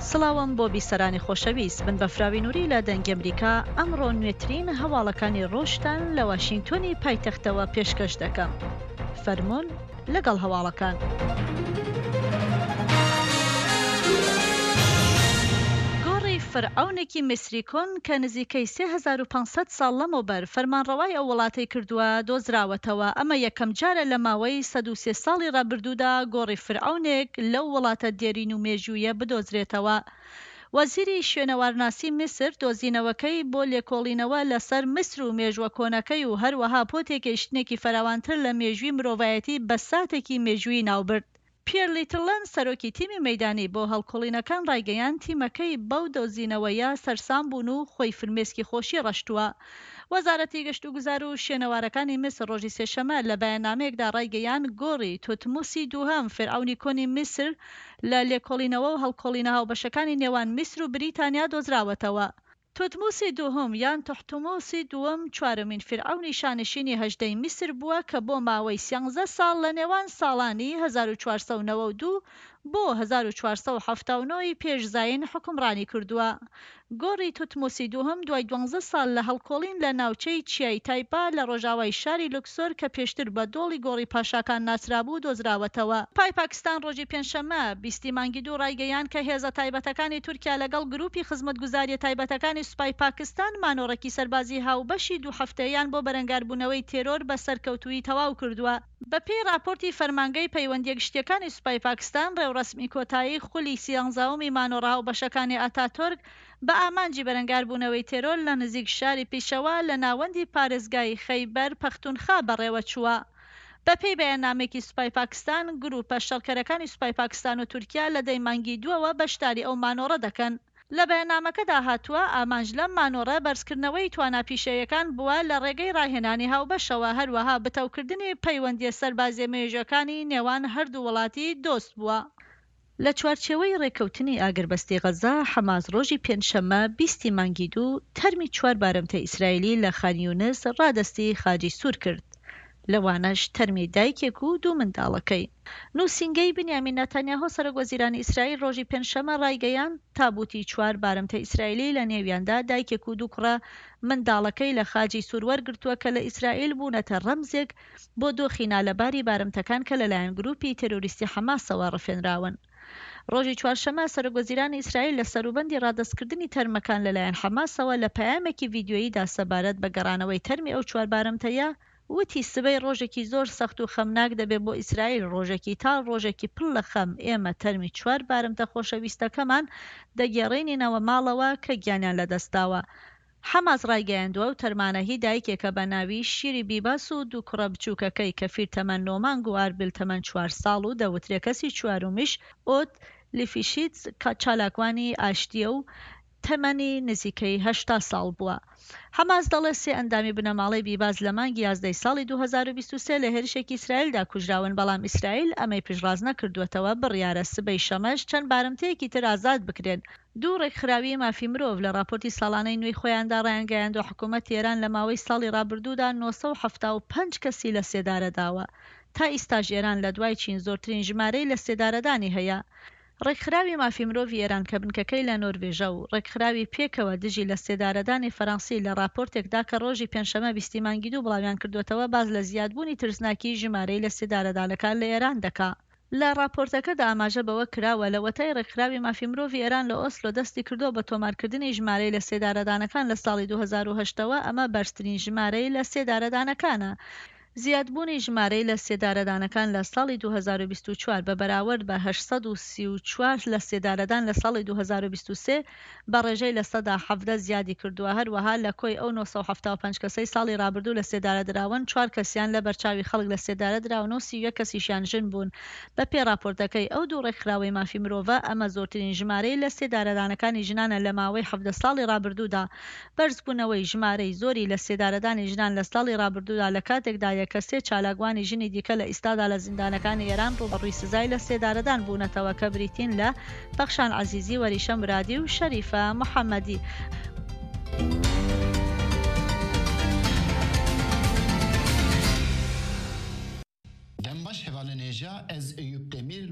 سڵاوم بۆ بیسەرانی خۆشەویست بن بە فراوینووری لە دەنگی ئەمریکا ئەمڕۆ نوێترین هەواڵەکانی ڕۆژتان لە واشنگتۆنی پایتەختەوە پێشکەش دەکەم. فەرموون لەگەڵ هەواڵەکان. فەرعەونێکی میسری کۆن کە نزیکەی 3500 ساڵ لەمەوبەر فەرمانڕەوای ئەو وڵاتەی کردووە دۆزراوەتەوە. ئەمە یەکەم جارە لە ماوەی 103 ساڵی ڕابردوودا گۆڕی فرعەونێک لەو وڵاتە دێرین و مێژوویە بدۆزرێتەوە. وەزیری شوێنەوارناسی میسر دۆزینەوەکەی بۆ لێکۆڵینەوە لەسەر میسر و مێژووە کۆنەکەی و هەروەها پۆتێکگەیشتنێکی فەراوانتر لە مێژووی مرۆڤایەتی بە ساتێکی مێژووی ناوبرد. پێر لیتلەن سەرۆکی تیمی مەیدانی بۆ هەڵکۆڵینەکان ڕایگەیان تیمەکەی بەو دۆزینەوەیە سەرسام بوون و خۆی فرمێسکی خۆشی ڕەشتووە. وەزارەتی گەشت و گوزار و شوێنەوارەکانی میسر ڕۆژی سێشەمە لە بەیاننامەیەکدا ڕایگەیان گۆڕی توتموسی دووهەم فێرعەونی کۆنی میسر لە لێکۆڵینەوە و هەڵکۆڵینە هاوبەشەکانی نێوان میسر و بریتانیا دۆزراوەتەوە. توتموسی دووهەم یان تحتموسی دووەم چوارمین فێرعەونی شانشینی هەژدەی میسر بووە کە بۆ ماوەی 13 ساڵ لە نێوان ساڵانی 1492 بۆ 1479 پێش زاین حکمڕانی کردووە. گۆڕی توتموسی دووهەم دوای 12 ساڵ لە هەڵکۆڵین لە ناوچەی چیای تایپا لە ڕۆژاوای شاری لوکسۆر کە پێشتر بە دۆڵی گۆڕی پاشاکان ناسرابوو دۆزراوەتەوە. پای پاکستان ڕۆژی پێنجشەممە 20 مانگی دوو ڕایگەیان کە هێزە تایبەتەکانی تورکیا لەگەڵ گروپی خزمەتگوزاریە تایبەتەکانی سوپای پاکستان مانۆڕێکی سەربازی هاوبەشی دوو هەفتەیان بۆ بەرەنگاربوونەوەی تێرۆر بە سەرکەوتووی تەواو کردووە. بە پێی راپۆرتی فەرمانگەی پەیوەندیە گشتیەکانی سوپای پاکستان ڕێوڕەسمی کۆتایی خولی 13ەمی مانۆڕە هاوبەشەکانی ئاتاتۆرک بە ئامانجی بەرەنگاربوونەوەی تێرۆر لە نزیک شاری پیشەوە لە ناوەندی پارێزگای خەیبەر پەختونخوا بەڕێوە چووە. بەپێی بەیاننامێکی سوپای پاکستان گروپە شەڕکەرەکانی سوپای پاکستان و تورکیا لە دەی مانگی دووەوە بەشداری ئەو مانۆڕە دەکەن. لە بەیاننامەکەدا هاتووە ئامانج لەم مانۆڕە بەرزکردنەوەی تواناپیشەیەکان بووە لە ڕێگەی ڕاهێنانی هاوبەشەوە، هەروەها بتەوکردنی پەیوەندیە سەربازیە مێژووەکانی نێوان هەردوو وڵاتی دۆست بووە. لە چوارچێوەی ڕێکەوتنی ئاگربەستی غەزا حەماس ڕۆژی پێنجشەممە 20 مانگی دوو تەرمی 4 بارەمتە ئیسرائیلی لە خان یونس ڕادەستی خاجی سوور کرد. لەوانەش تەرمی دایکێک و دوو منداڵەکەی. نووسینگەی بنیامین نەتانیاهۆ سەرۆکوەزیرانی ئیسرائیل ڕۆژی پێنجشەممە ڕایگەیان تابوتی 4 بارەمتە ئیسرائیلی لە نێویاندا دایکێک و دوو کوڕە منداڵەکەی لە خاجی سوور وەرگرتووە کە لە ئیسرائیل بوونەتە ڕەمزێک بۆ دۆخینا لەباری بارەمتەکان کە لەلایەن گروپی تێرۆریستی حەماسەوە ڕفێنراون. ڕۆژی چوارشەمە سەرۆکوەزیرانی ئیسرائیل لە سەروبەندی ڕادەستکردنی تەرمەکان لەلایەن حەماسەوە لە پەیامێکی ڤیدیۆییدا سەبارەت بە گەڕانەوەی تەرمی ئەو 4 بارەمتەیە وتی سبەی ڕۆژێکی زۆر سەخت و خەمناک دەبێت بۆ ئیسرائیل، ڕۆژێکی تاڵ، ڕۆژێکی پڕ لە خەم. ئێمە تەرمی 4 بارەمتە خۆشەویستەکەمان دەگێڕێنینەوە ماڵەوە کە گیانیان لەدەستاوە. حەماس ڕایگەیاندووە و تەرمانە هی دایکێکە بە ناوی شیری بیباس و دوو کوڕە بچووکەکەی کە فیر تەمەن 9 مانگ و ئاربیل تەمەن 4 ساڵ و دەوترێ کەسی چوارمیش ئۆت لیفیشیتس چالاکوانی ئاشتیە و تەمەنی نزیکەی 80 ساڵ بووە. حەماس دەڵێ 3 ئەندامی بنەماڵەی بیباز لە مانگی 11 ساڵی 2023 لە هێرشێکی ئیسرائیلدا کوژراون، بەڵام ئیسرائیل ئەمەی پشتڕاست نەکردووەتەوە بڕیارە سبەی شەمەش چەند بارەمتەیەکی تر ئازاد بکرێن. دوو ڕێکخراوی مافی مرۆڤ لە راپۆرتی ساڵانەی نوێی خۆیاندا ڕایانگەیاندوە حکوومەتی ئێران لە ماوەی ساڵی ڕابردوودا 975 کەسی لە سێدارەداوە. تا ئیستاژ ئێران لە دوای چین زۆرترین ژمارەی لە سێدارەدانی هەیە. ڕێکخراوی مافی مرۆڤی ئێران کە بنکەکەی لە نۆروێژە و ڕێکخراوی پێکەوە دژی لە سێدارەدانی فەڕەنسی لە راپۆرتێکدا کە ڕۆژی پێنجشەممە 20 مانگی دوو بڵاویان کردوێتەوە باز لە زیادبوونی ترسناکی ژمارەی لە سێدارەدانەکان لە ئێران دەکا. لە راپۆرتەکەدا ئاماژە بەوە کراوە لە وەتای ڕێکخراوی مافی مرۆڤی ئێران لە ئۆسلۆ دەستی کردووە بە تۆمارکردنی ژمارەی لە سێدارەدانەکان لە ساڵی 2008ەوە. ئەمە بەرزترین ژمارەی لە سێدارەدانەکانە. زیادبوونی ژمارەی لە سێدارەدانەکان لە ساڵی 2024 بە بەراورد بە 834 لە سێدارەدان لە ساڵی 2023 بە ڕێژەی لە 117 زیادی کردووە. هەروەها لە کۆی ئەو 975 کەسەی ساڵی ڕابردوو لە سێدارە دراون 4 کەسیان لە بەرچاوی خەڵک لە سێدارە دراون و 31 کەسیشیان ژن بوون. بە پێی راپۆرتەکەی ئەو دوو ڕێکخراوەی مافی مرۆڤە ئەمە زۆرترین ژمارەی لە سێدارەدانەکانی ژنانە لە ماوەی 17 ساڵی ڕابردوودا. بەرزبوونەوەی ژمارەی زۆری لە سێدارەدانی ژنان لە ساڵی ڕابردوودا لە کاتێکدا یەکەسێ چالاکوانی ژنی دیکە لە ئیستادا لە زیندانەکانی ئێران ڕوبەڕووی سزای لە سێدارەدان بوونەتەوە کە بریتین لە بەخشان عەزیزی، وەریشە مرادی و شەریفە محەممەدی.